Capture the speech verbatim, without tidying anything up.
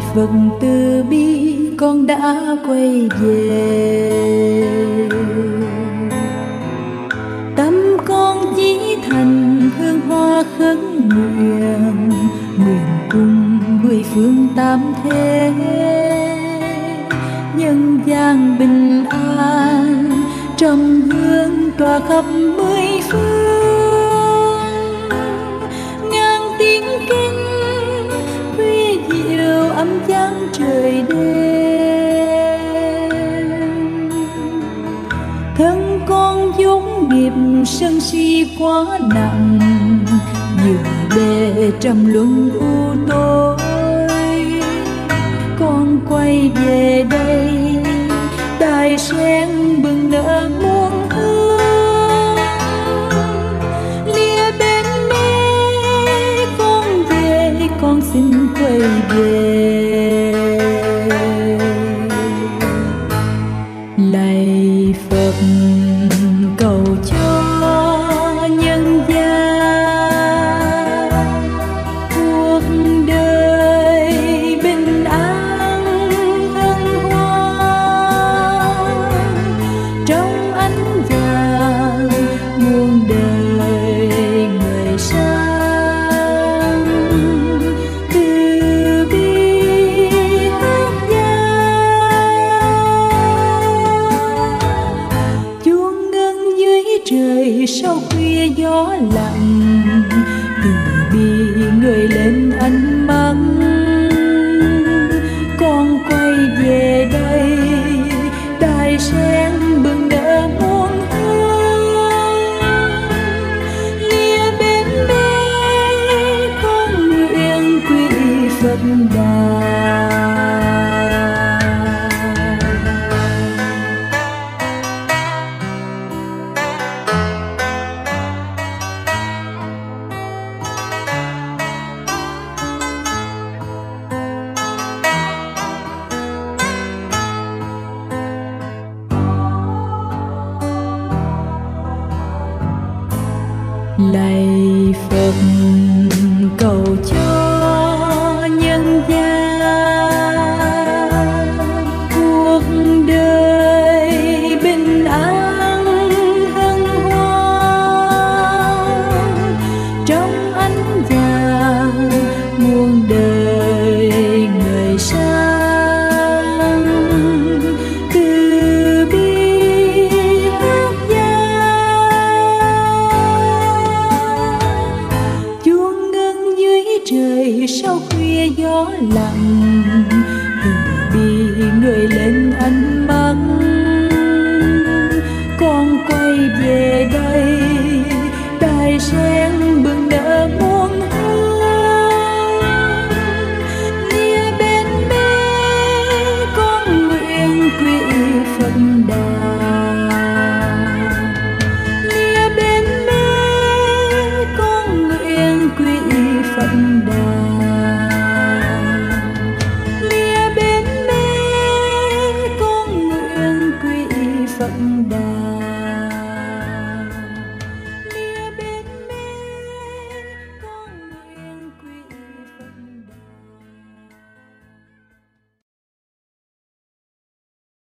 Phật từ bi con đã quay về. Tâm con chỉ thành hương hoa khấn nguyện, nguyện cùng mười phương tam thế nhân gian bình an, trầm hương tỏa khắp mười phương. Ngàn tiếng kinh huy diệu âm vang trời đêm. Thân con vốn nghiệp sân si quá nặng, dường bề trầm luân u tối. Con quay về đây, đài sen bừng nở muôn hương. Lìa bên mê con về, con xin quay về. Lạy Phật cầu cho nhân gian cuộc đời bình an hân hoan. Trong ánh vàng muôn đời người sang, từ bi hát vang. Chuông ngân dưới trời sau khuya gió lặng, từ bi người lên ánh mắt. Con quay về đây, đài sen bừng nở muôn hương. Lìa bên mê con nguyện quy Phật đà. Lạy Phật cầu cho nhân gian cuộc đời bình an hân hoan. Trong ánh vàng muôn đời người sang, từ bi hát trời sau khuya gió lặng, từ bi người lên ánh mắt. Con quay về đây, đài sen bừng nở muôn hương. Lìa bên mê con nguyện quy Phật đà. Lìa bên mê con nguyện quy Phật đà.